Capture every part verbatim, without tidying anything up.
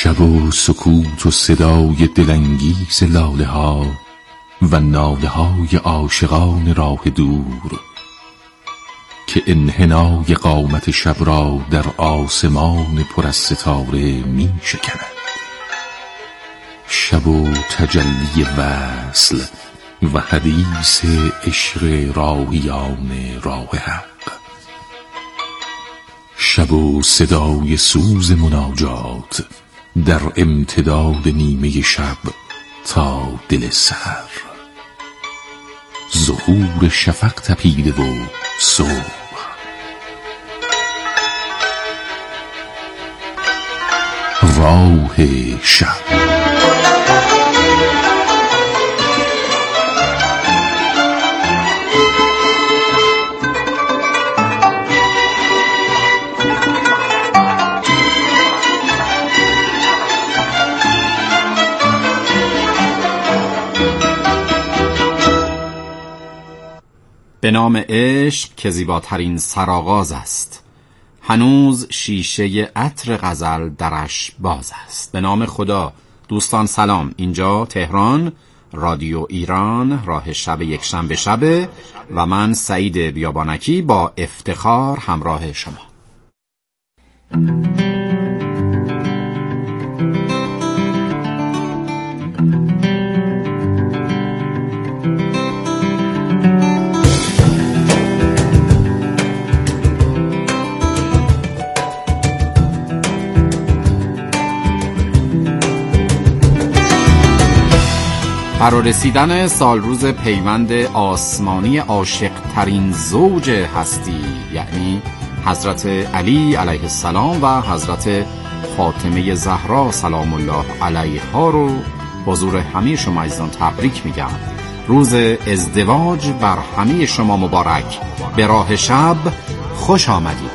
شب و سکوت و صدای دلانگیز لاله ها و ناله های عاشقان راه دور که انحنای قامت شب را در آسمان پر از ستاره می شکند. شب و تجلی وصل و حدیث عشق راهیان راه حق. شب و صدای سوز مناجات در امتداد نیمه شب تا دل سحر. ظهور شفق تپیده و صبح. راه شب. به نام عشق که زیباترین سرآغاز است، هنوز شیشه عطر غزل درش باز است. به نام خدا. دوستان سلام، اینجا تهران، رادیو ایران، راه شب یک شنبه شبه و من سعید بیابانکی با افتخار همراه شما. فرارسیدن سال روز پیوند آسمانی عاشق ترین زوج هستی، یعنی حضرت علی علیه السلام و حضرت فاطمه زهرا سلام الله علیها رو حضور همه شما عزیزان تبریک میگم. روز ازدواج بر همه شما مبارک. به راه شب خوش آمدید.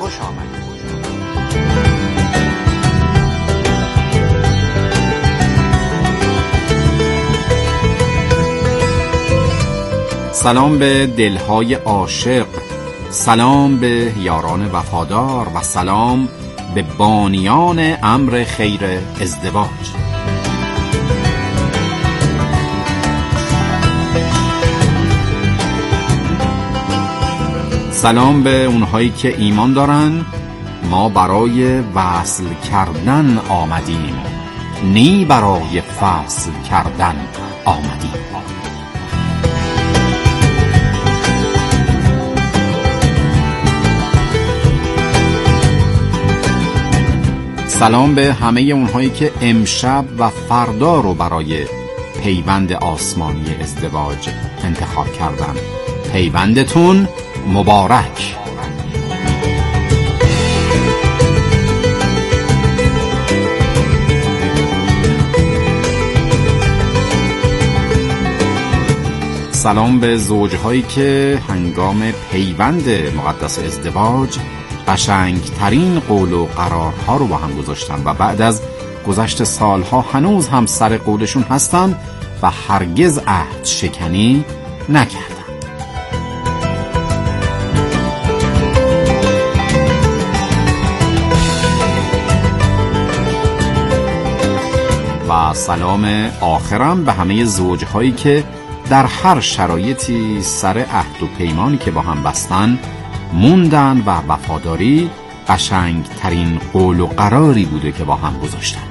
سلام به دلهای عاشق، سلام به یاران وفادار و سلام به بانیان امر خیر ازدواج. سلام به اونهایی که ایمان دارن ما برای وصل کردن آمدیم، نی برای فصل کردن آمدیم. سلام به همه اونهایی که امشب و فردا رو برای پیوند آسمانی ازدواج انتخاب کردن. پیوندتون مبارک. سلام به زوجهایی که هنگام پیوند مقدس ازدواج قشنگترین قول و قرارها رو با هم گذاشتن و بعد از گذشت سالها هنوز هم سر قولشون هستن و هرگز عهد شکنی نکردن. و سلام آخرم به همه زوجهایی که در هر شرایطی سر عهد و پیمانی که با هم بستن موندن و وفاداری قشنگ ترین قول و قراری بوده که با هم گذاشتن.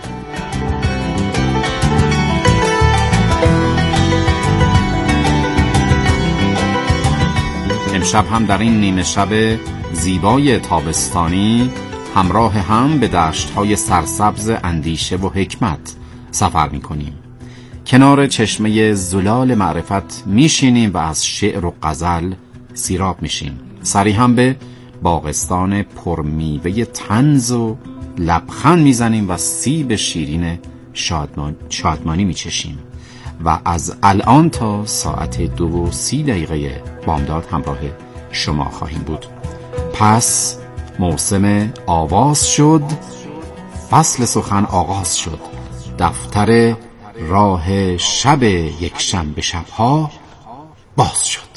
امشب هم در این نیمه شب زیبای تابستانی همراه هم به دشت‌های سرسبز اندیشه و حکمت سفر می‌کنیم. کنار چشمه زلال معرفت میشینیم و از شعر و غزل سیراب میشیم. سری هم به باغستان پرمیوه طنز و لبخند میزنیم و سیب شیرین شادمان شادمانی میچشیم و از الان تا ساعت دو و سی دقیقه بامداد همراه شما خواهیم بود. پس موسم آواز شد، فصل سخن آغاز شد، دفتر راه شب یک شنبه شبها باز شد.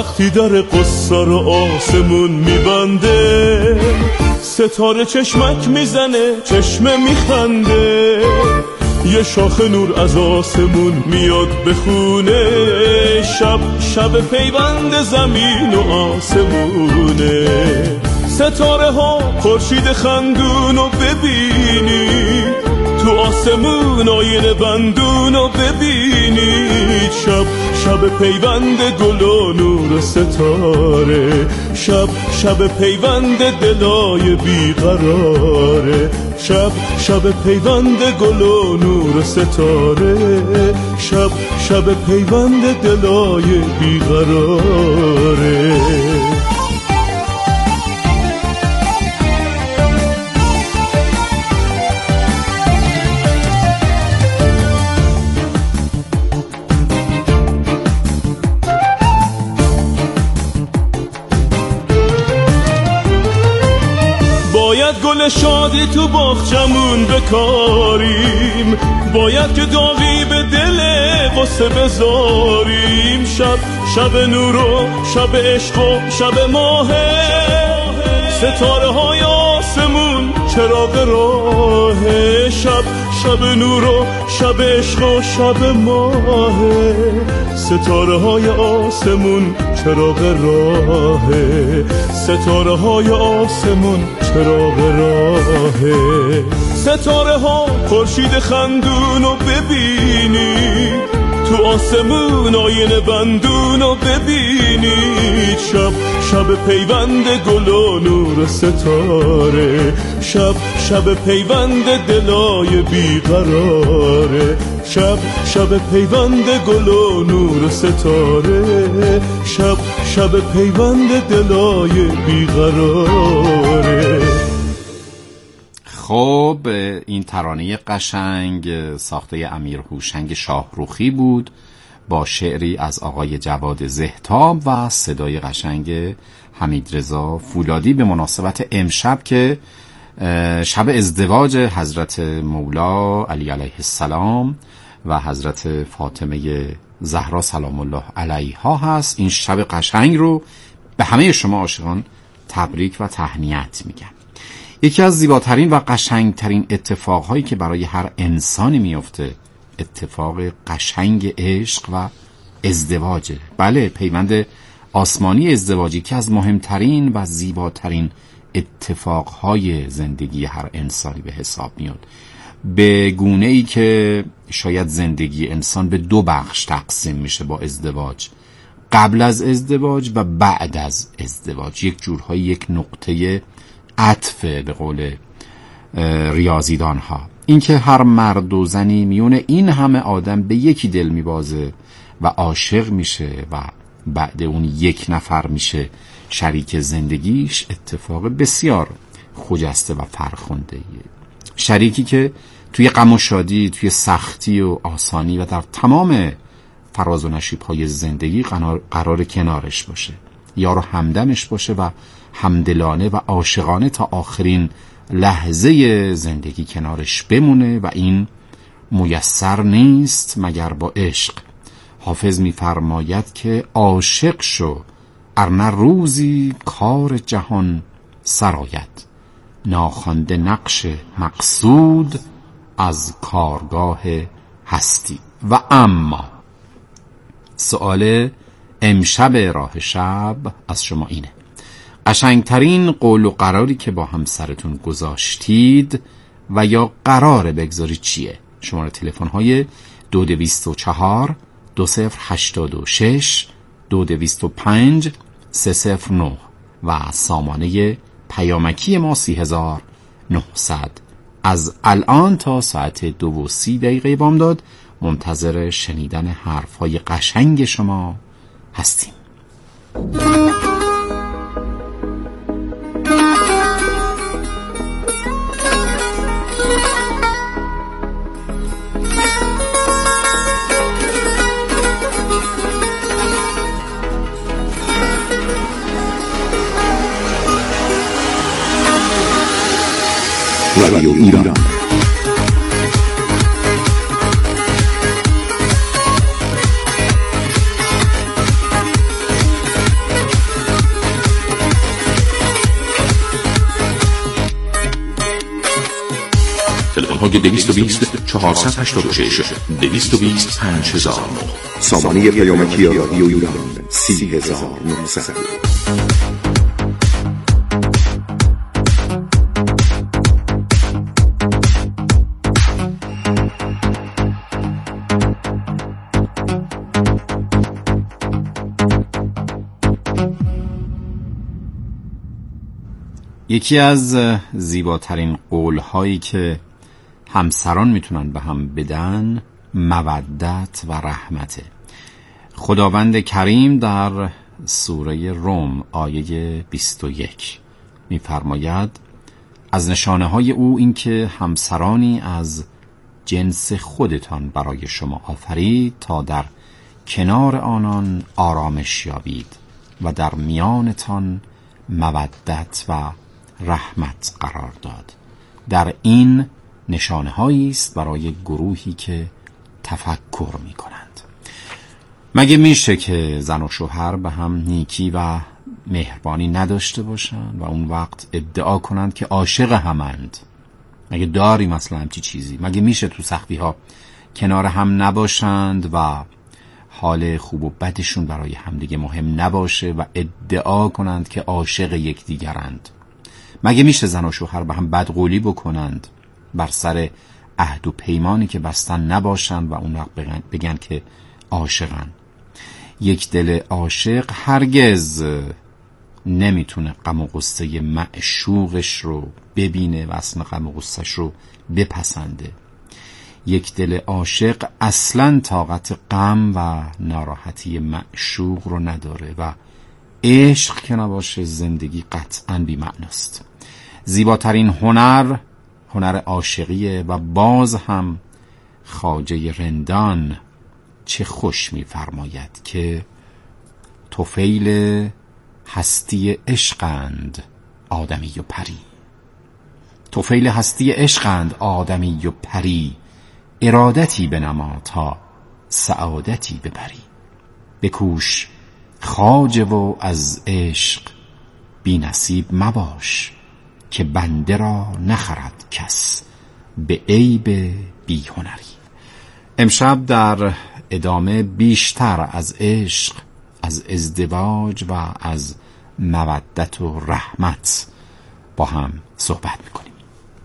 وقتی در قصه رو آسمون میبنده، ستاره چشمک میزنه چشمه میخنده، یه شاخ نور از آسمون میاد بخونه، شب شب پیوند زمین و آسمونه. ستاره ها خورشید خندون رو ببینی، تو آسمون آینه بندون رو ببینید، شب شب پیوند گل و نور ستاره، شب شب پیوند دلای بیقراره، شب شب پیوند گل و نور ستاره، شب شب پیوند دلای بیقراره. باید گل شادی تو باغچمون بکاریم، باید که داغی به دل قصه بذاریم، شب شب نور و شب عشق و شب ماهه، ستاره های آسمون چراغ راهه، شب شب نور و شب عشق و شب ماهه، ستاره های آسمون چراغ راهه، ستاره های آسمون چراغ راهه. ستاره ها خورشید خندون رو ببینی، تو آسمون آینه بندون رو ببینید، شب شب پیوند گل و نور ستاره، شب شب پیوند دلای بیقراره، شب شب پیوند گل و نور ستاره، شب شب پیوند دلای بیقراره. خب این ترانه قشنگ ساخته امیر هوشنگ شاهروخی بود با شعری از آقای جواد زهتاب و صدای قشنگ حمیدرضا فولادی به مناسبت امشب که شب ازدواج حضرت مولا علی علیه السلام و حضرت فاطمه زهرا سلام الله علیها هست. این شب قشنگ رو به همه شما عاشقان تبریک و تهنیت میگم. یکی از زیباترین و قشنگترین اتفاقهایی که برای هر انسانی میفته اتفاق قشنگ عشق و ازدواجه. بله، پیوند آسمانی ازدواجی که از مهمترین و زیباترین اتفاقهای زندگی هر انسانی به حساب میاد، به گونه ای که شاید زندگی انسان به دو بخش تقسیم میشه با ازدواج، قبل از ازدواج و بعد از ازدواج. یک جورهای یک نقطه عطف به قول ریاضیدان ها، اینکه هر مرد و زنی میونه این همه آدم به یکی دل میبازه و عاشق میشه و بعد اون یک نفر میشه شریک زندگیش، اتفاق بسیار خجسته و فرخنده‌ایه. شریکی که توی غم و شادی، توی سختی و آسانی و در تمام فراز و نشیب‌های زندگی قرار کنارش باشه، یار و همدمش باشه و همدلانه و عاشقانه تا آخرین لحظه زندگی کنارش بمونه و این میسر نیست مگر با عشق. حافظ می‌فرماید که عاشق شو ارنه روزی کار جهان سرآید، ناخوانده نقش مقصود از کارگاه هستی. و اما سؤال امشب راه شب از شما اینه: قشنگترین قول و قراری که با همسرتون گذاشتید و یا قراره بگذارید چیه؟ شماره تلفن های دو دویست و چهار دو صفر هشتاد و شش دو دویست و پنج سه صفر نه و سامانه پیامکی ما سی هزار و نهصد. از الان تا ساعت دو و سی دقیقه بامداد منتظر شنیدن حرف های قشنگ شما هستیم. رادیو ایران. های دویست و بیست چهارصد و هشتاد و شش دویست و بیست پنج هزار و نه. سامانه پیامکی رادیو ایران سی هزار و نهصد. یکی از زیباترین قول‌هایی که همسران میتونن به هم بدن مودت و رحمته. خداوند کریم در سوره روم آیه بیست و یک میفرماید از نشانه های او این که همسرانی از جنس خودتان برای شما آفرید تا در کنار آنان آرامش یابید و در میانتان مودت و رحمت قرار داد. در این نشانه هایی است برای گروهی که تفکر می کنند. مگه میشه که زن و شوهر به هم نیکی و مهربانی نداشته باشند و اون وقت ادعا کنند که عاشق همند؟ مگه داری مثلا همچی چیزی؟ مگه میشه تو سختی ها کنار هم نباشند و حال خوب و بدشون برای همدیگه مهم نباشه و ادعا کنند که عاشق یکدیگرند؟ مگه میشه زن و شوهر به هم بدقولی بکنند، بر سر عهد و پیمانی که بستن نباشند و اون وقت بگن, بگن که عاشقن؟ یک دل عاشق هرگز نمیتونه غم و غصه معشوقش رو ببینه و اصلا غم و غصهش رو بپسنده. یک دل عاشق اصلا طاقت غم و ناراحتی معشوق رو نداره و عشق که نباشه زندگی قطعاً بی معناست. زیباترین هنر هنر عاشقیه و باز هم خواجه رندان چه خوش می‌فرماید که طفیل هستی عشقند آدمی و پری. طفیل هستی عشقند آدمی و پری، ارادتی بنما تا سعادتی ببری. بکوش خواجه و از عشق بی نصیب مباش، که بنده را نخرد کس به عیب بی هنری. امشب در ادامه بیشتر از عشق، از ازدواج و از مودت و رحمت با هم صحبت میکنیم.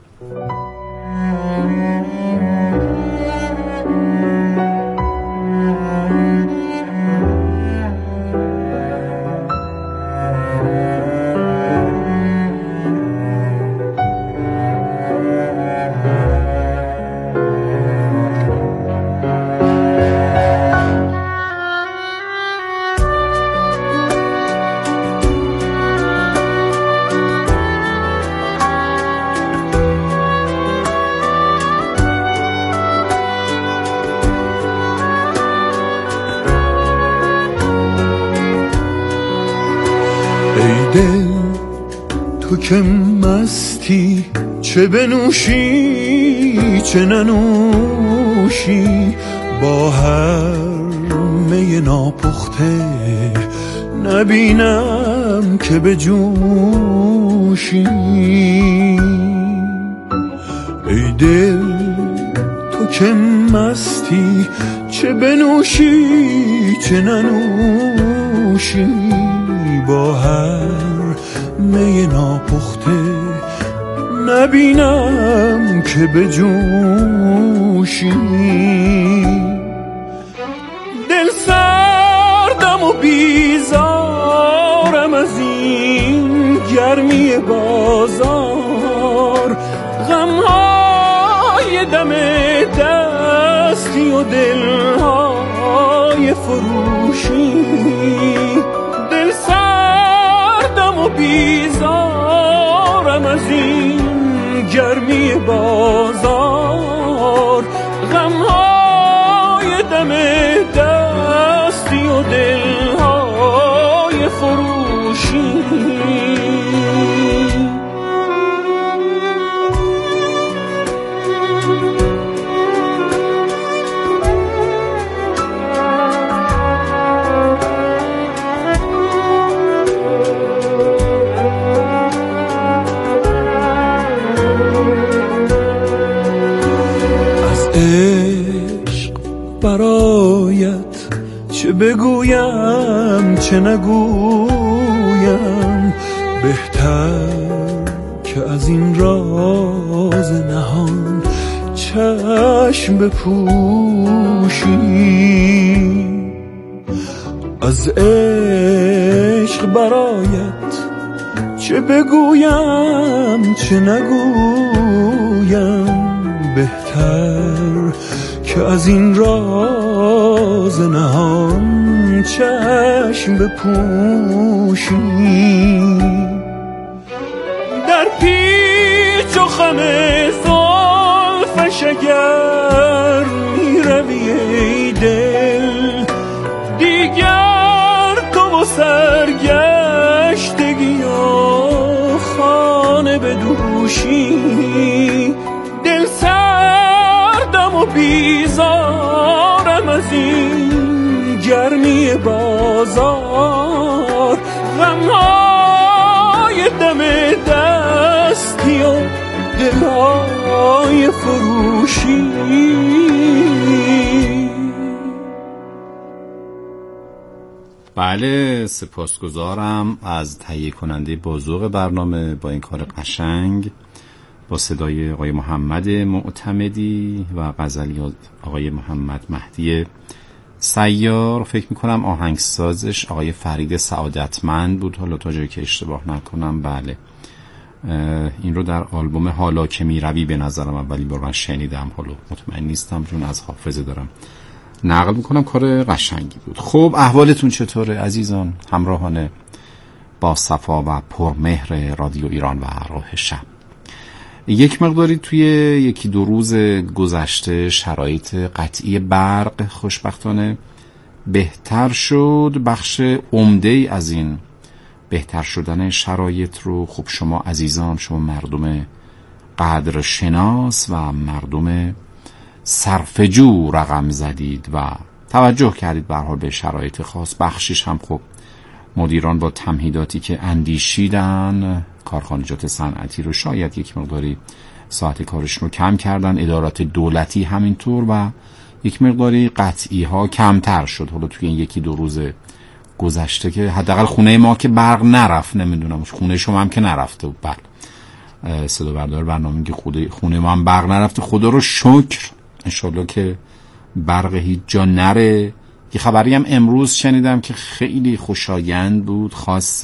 دل تو که مستی، چه بنوشی چه ننوشی، با هر می ناپخته نبینم که بجوشی. ای دل تو که مستی، چه بنوشی چه ننوشی، با هر می ناپخته نبینم که بجوشی. دل سردم و بیزارم از این گرمی بازار، غمهای دم دستی و دلهای فروشی. دل سردم و بیزارم از این گرمی بازار، غمهای دم دستی و دلهای فروشی. بگویم چه نگویم، بهتر که از این راز نهان چشم بپوشی. از عشق برایت چه بگویم چه نگویم، بهتر که از این راز نهان چشم بپوشی. در پیچ و خم زلفش اگر می روی ای دل، دیگر تو و سرگشتگی و خانه بدوشی. دل سردم و بیزارم از این گرمی بازار، غمهای دم دستی و دلهای فروشی. بله، سپاسگزارم از تهیه کننده بازوق برنامه با این کار قشنگ، با صدای آقای محمد معتمدی و غزلیات آقای محمد مهدی سیار. فکر میکنم آهنگسازش آقای فرید سعادتمند بود، حالا تا جایی که اشتباه نکنم. بله، این رو در آلبوم حالا که میروی به نظرم اولین بار من شنیدم، حالا مطمئن نیستم چون از حافظه دارم نقل میکنم. کار قشنگی بود. خب احوالتون چطوره عزیزان، همراهان با صفا و پرمهر رادیو ایران و راه شب؟ یک مقداری توی یکی دو روز گذشته شرایط قطعی برق خوشبختانه بهتر شد. بخش عمده از این بهتر شدن شرایط رو خب شما عزیزان، شما مردم قدر شناس و مردم صرفه‌جو رقم زدید و توجه کردید به هر حال به شرایط خاص. بخشش هم خب مدیران با تمهیداتی که اندیشیدن کارخانجات صنعتی رو شاید یک مقداری ساعت کارشون رو کم کردن، ادارات دولتی همینطور، و یک مقداری قطعی ها کمتر شد. حالا توی این یکی دو روز گذشته که حداقل خونه ما که برق نرفت، نمیدونم خونه شما هم که نرفته بود. بله، صدا بردار برنامه که خونه ما هم برق نرفته، خدا رو شکر. انشالله که برق هیچ جا نره. یه خبری هم امروز شنیدم که خیلی خوشایند بود، خاص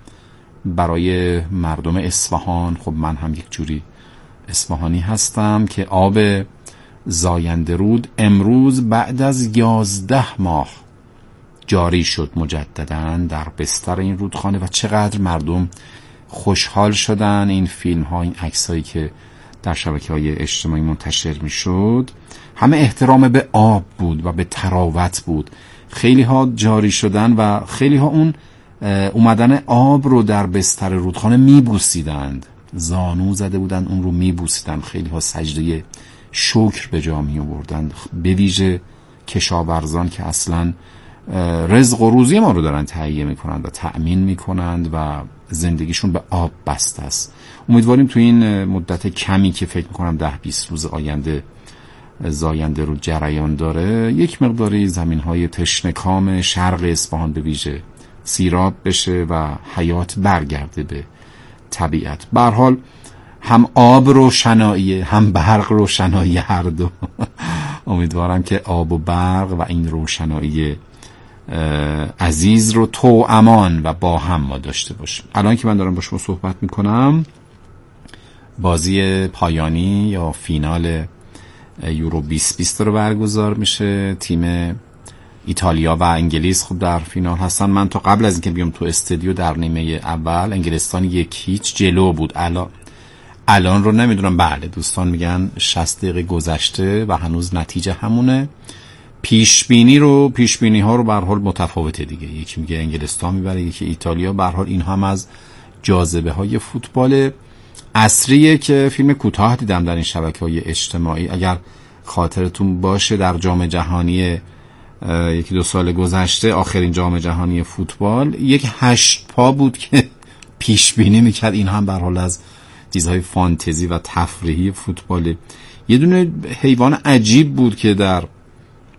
برای مردم اصفهان. خب من هم یک جوری اصفهانی هستم که آب زاینده رود امروز بعد از یازده ماه جاری شد مجدداً در بستر این رودخانه و چقدر مردم خوشحال شدن. این فیلم ها، این عکس هایی که در شبکه های اجتماعی منتشر می شد، همه احترام به آب بود و به تراوت بود. خیلی ها جاری شدن و خیلی ها اون اومدن آب رو در بستر رودخانه می بوسیدند، زانو زده بودن اون رو می بوسیدند. خیلی ها سجده شکر به جا می آوردند، به ویژه کشاورزان که اصلا رزق و روزی ما رو دارن تهیه می کنند و تأمین می کنند و زندگیشون به آب بسته است. امیدواریم تو این مدت کمی که فکر می کنم ده بیست روز آینده زاینده رو جریان داره، یک مقداری زمین های تشنکام شرق اصفهان به ویژه سیراب بشه و حیات برگرده به طبیعت. به هر حال هم آب روشنایی هم برق روشنایی هر دو. امیدوارم که آب و برق و این روشنایی عزیز رو تو امان و با هم ما داشته باشیم. الان که من دارم با شما صحبت میکنم بازی پایانی یا فینال یورو بیست بیست رو برگزار میشه. تیم ایتالیا و انگلیس خوب در فینال هستن. من تا قبل از اینکه بیام تو استودیو در نیمه اول انگلستان یک هیچ جلو بود. الان الان رو نمیدونم. بله، دوستان میگن شصت دقیقه گذشته و هنوز نتیجه همونه. پیش بینی رو پیش بینی ها رو به هر حال متفاوته دیگه. یکی میگه انگلستان میبره، یکی ایتالیا. به هر حال این هم از جاذبه های فوتبال عصریه که فیلم کوتاه دیدم در این شبکه‌های اجتماعی. اگر خاطرتون باشه در جام جهانی یکی دو سال گذشته، آخرین جام جهانی فوتبال، یک هشت پا بود که پیش بینی میکرد. این هم به هر حال از چیزهای فانتزی و تفریحی فوتبال. یه دونه حیوان عجیب بود که در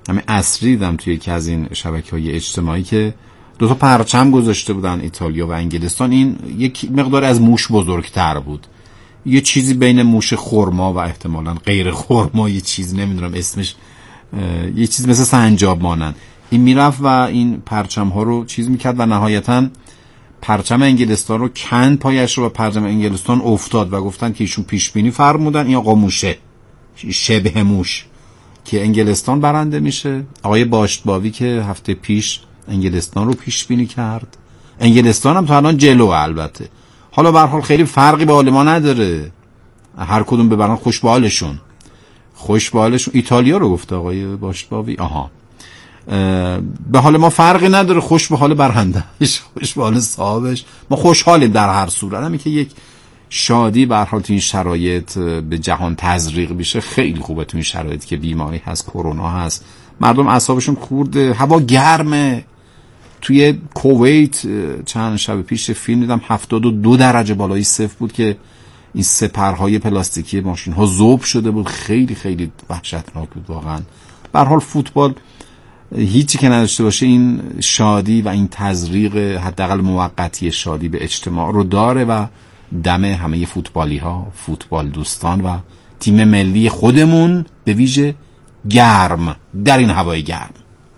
همین عصری دیدم توی یکی از این شبکه‌های اجتماعی که دو تا پرچم گذاشته بودن ایتالیا و انگلستان. این یک مقدار از موش بزرگتر بود، یه چیزی بین موش خرما و احتمالاً غیر خرما، یه چیز نمیدونم اسمش، یه چیز مثل سنجاب مانند. این میرفت و این پرچم ها رو چیز میکرد و نهایتاً پرچم انگلستان رو کند پایش رو و پرچم انگلستان افتاد و گفتن که ایشون پیش بینی فرمودن این آقا موشه، شبه موش، که انگلستان برنده میشه. آقای باشتباوی که هفته پیش انگلستان رو پیش بینی کرد، انگلستان هم تا الان جلو. البته حالا به هر حال خیلی فرقی به حال ما نداره، هر کدوم ببرن خوش به حالشون، خوش به حالشون. ایتالیا رو گفته آقای باشتباوی، آها، به حال ما فرقی نداره، خوش به حال برندهش، خوش به حال صاحبش، ما خوشحالیم در هر صورت. همین که یک شادی به هر حال تو این شرایط به جهان تزریق بشه خیلی خوبه. تو این شرایط که بیماری هست، کرونا هست، مردم اعصابشون خورده، هوا گرمه. توی کویت چند شب پیش فیلم دیدم هفتاد و دو درجه بالای صفر بود که این سپرهای پلاستیکی ماشین ها ذوب شده بود. خیلی خیلی وحشتناک بود واقعا. به هر حال فوتبال هیچی که نداشته باشه این شادی و این تزریق حداقل موقتی شادی به اجتماع رو داره و دم همه فوتبالی ها، فوتبال دوستان و تیم ملی خودمون به ویژه گرم در این هوای گرم.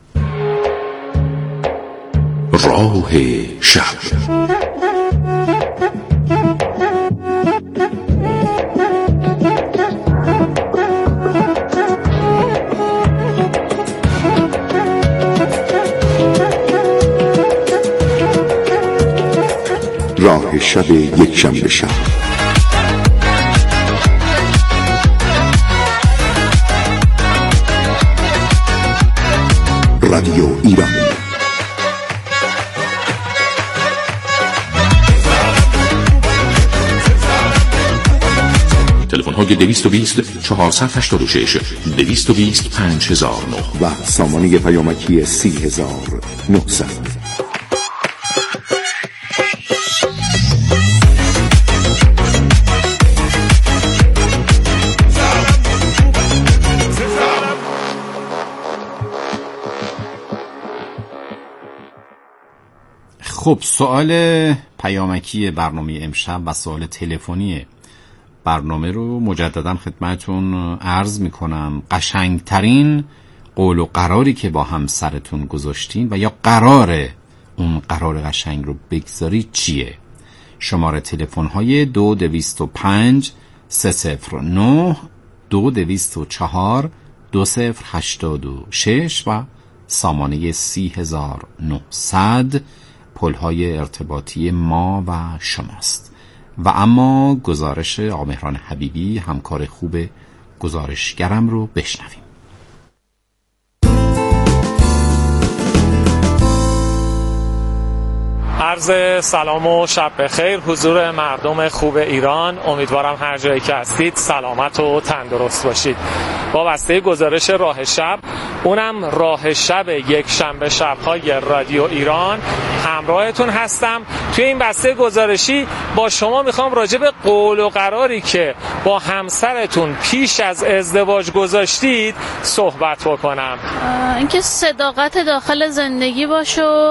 راه شب. راه شب یک شنبه شب. رادیو ایران. تلفن های دویست و بیست چهارصد و هشتاد و شش دویست و بیست پنج هزار و نه و سامانه پیامکی سی هزار و نهصد. خب سوال پیامکی برنامه امشب و سوال تلفنی برنامه رو مجددا خدمتون عرض میکنم. قشنگترین قول و قراری که با همسرتون گذاشتین و یا قرار اون قرار قشنگ رو بگذارید چیه؟ شماره تلفن های دو دویست و پنج سه صفر نه دو دویست و چهار دو صفر هشتاد و شش و سامانه سی هزار و نهصد پل‌های ارتباطی ما و شماست. و اما گزارش آقا مهران حبیبی همکار خوب گزارشگرم رو بشنویم. عرض سلام و شب بخیر حضور مردم خوب ایران. امیدوارم هر جایی که هستید سلامت و تندرست باشید. با بسته گزارش راه شب، اونم راه شب یک شنبه شب‌های رادیو ایران، همراهتون هستم. توی این بسته گزارشی با شما میخوام راجع به قول و قراری که با همسرتون پیش از ازدواج گذاشتید صحبت بکنم. اینکه صداقت داخل زندگی باشه و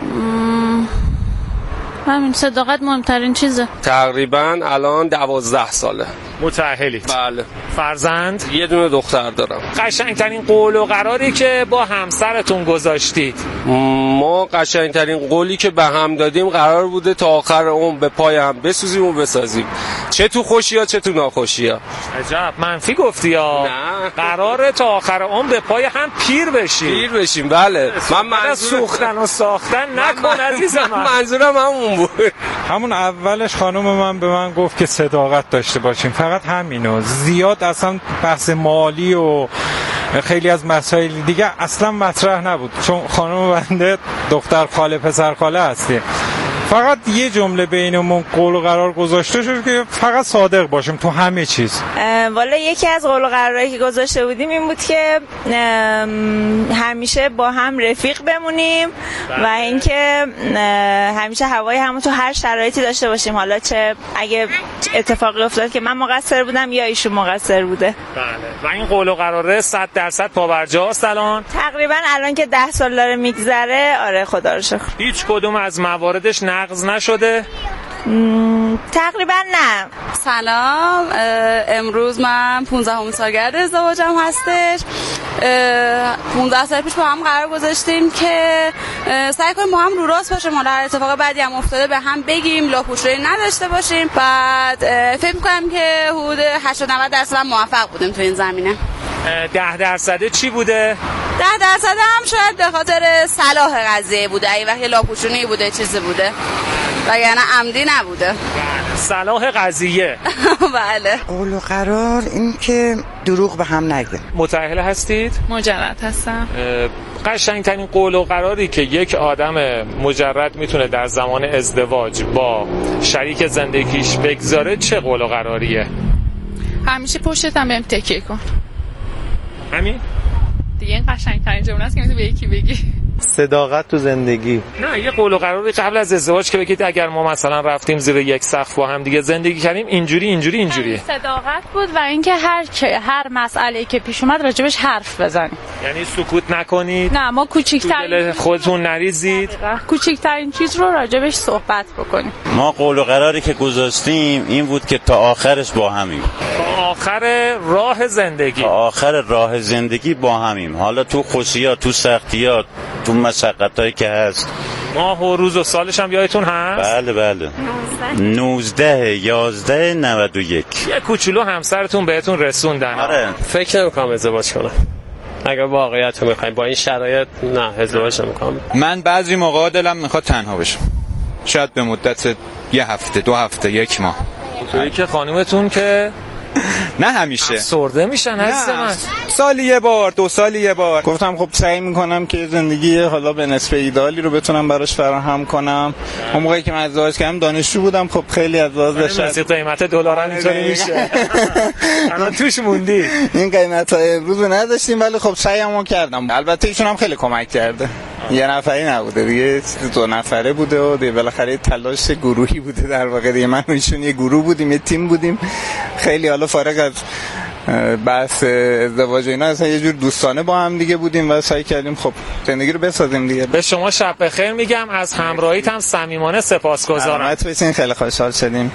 همین صداقت مهمترین چیزه. تقریبا الان دوازده ساله متأهلید؟ بله. فرزند؟ یه دونه دختر دارم. قشنگترین قول و قراری که با همسرتون گذاشتید؟ ما قشنگترین قولی که به هم دادیم قرار بوده تا آخر عمر به پای هم بسوزیم و بسازیم، چه تو خوشی‌ها چه تو ناخوشی‌ها. عجب منفی گفتی یا؟ نه، قراره تا آخر عمر به پای هم پیر بشیم. پیر بشیم بله. من منظور سوختن و ساختن نکن عزیزم. منظورم همون بود. همون اولش خانم من به من گفت که صداقت داشته باشیم، فقط همینو. زیاد اصلا بحث مالی و خیلی از مسائل دیگه اصلا مطرح نبود، چون خانم بنده دختر خاله پسر خاله هستیم. فقط یه جمله بینمون قول و قرار گذاشته شد که فقط صادق باشیم تو همه چیز. والا یکی از قول و قرارهایی که گذاشته بودیم این بود که همیشه با هم رفیق بمونیم و اینکه همیشه هوای همون تو هر شرایطی داشته باشیم، حالا چه اگه اتفاقی افتاد که من مقصر بودم یا ایشون مقصر بوده. بله. و این قول و قراره صد درصد پاورجاست الان؟ تقریبا الان که ده سال داره میگذره آره خدا رو شکر. هیچ کدوم از مواردش نقض نشده؟ تقریبا نه. سلام، امروز من پونزدهمین سالگرد ازدواجم هستش. پونزده سال پیش با هم قرار گذاشتیم که سعی کنیم با هم رو راست باشیم، حالا هر اتفاق بعدی هم افتاده به هم بگیم، لاپوشویی نداشته باشیم. بعد فکر می‌کنم که حدود هشتاد نود درصد هم موفق بودیم تو این زمینه. ده درصد چی بوده؟ ده درصد هم شاید به خاطر صلاح قضیه بوده، ای وقتی لاپوشونی بوده چیزی بوده وگرنه عمدی نبوده. صلاح قضیه. بله. قول و قرار این که دروغ به هم نگه. متأهل هستید؟ مجرد هستم. قشنگترین قول و قراری که یک آدم مجرد میتونه در زمان ازدواج با شریک زندگیش بگذاره چه قول و قراریه؟ همیشه پشتم بهم تکیه کن. همین؟ دیگه این قشنگترین جمله است که میتونی به یکی بگی. صداقت تو زندگی. نه یه قول و قراری قبل از ازدواج که بگید اگر ما مثلا رفتیم زیر یک سقف با هم دیگه زندگی کردیم اینجوری اینجوری اینجوریه. صداقت بود و اینکه هر هر مسئله‌ای که پیش اومد راجبش حرف بزنید. یعنی سکوت نکنید. نه ما کوچیک‌ترین خودتون نریزید. کوچیک‌ترین چیز رو راجبش صحبت بکنیم. ما قول و قراری که گذاشتیم این بود که تا آخرش با همیم. تا آخر راه زندگی. تا آخر راه زندگی با همیم. حالا تو خوشی‌ها، تو سختی‌ها، تو مشقتایی که هست. ماه و روز و سالش هم یادتون هست؟ بله بله. نوزده یازده نود و یک. یه کوچولو همسرتون بهتون رسوندن. آره. فکر نمی‌کنم ازدواج کنم. اگر واقعیت رو می‌خوایم با این شرایط نه ازدواج نمی‌کنم. من بعضی موقع دلم می‌خواد تنها بشم. شاید به مدت یه هفته، دو هفته، یک ماه. توی که خانومتون که نه همیشه سرده میشن عزیز من. سالی یه بار، دو سالی یه بار. گفتم خب سعی میکنم که زندگی حالا به نسبه ایدالی رو بتونم براش فراهم کنم. اون موقعی که من ازدواج کردم دانشجو بودم، خب خیلی از لحاظ شرط قیمت دلار هم اینطوری میشه. الان توش موندی. این قیمت‌های امروز رو نداشتیم ولی خب سعیمو کردم. البته ایشون هم خیلی کمک کرده. یه نفری نبوده دیگه، دو نفره بوده و دیگه بالاخره تلاش گروهی بوده در واقع. دیگه من و ایشون یه گروه بودیم، یه تیم بودیم. خیلی حالا فارغ از بحث ازدواج اینا اصلا یه جور دوستانه با هم دیگه بودیم و سعی کردیم خب زندگی رو بسازیم دیگه. به شما شب بخیر میگم، از همراهیت هم صمیمانه سپاسگزارم. سلامت باشین، خیلی خوشحال شدیم.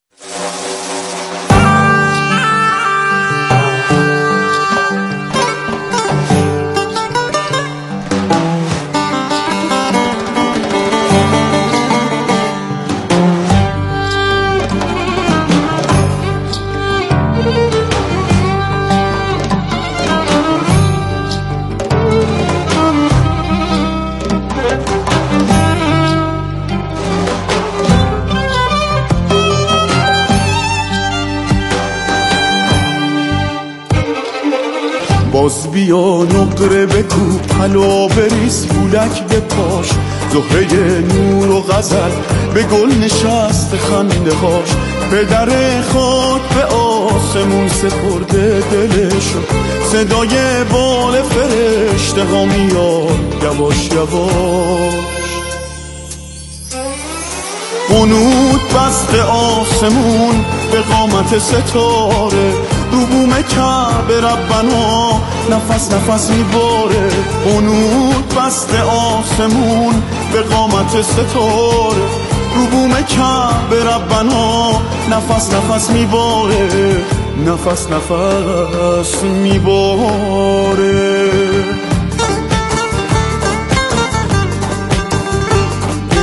باز بیا نقره بکو حلا بریز فولک به پاش، زهره نور و غزل به گل نشست خنده هاش، پدر خاک به آسمون سپرده دلشو، صدای بال فرشته ها میاد یواش یواش، قنوت بست آسمون به قامت ستاره، رو بوم کعبه ربنا نفس نفس میباره، قنوت بست آسمون به قامت ستاره، رو بوم کعبه ربنا نفس نفس میباره، نفس نفس میباره.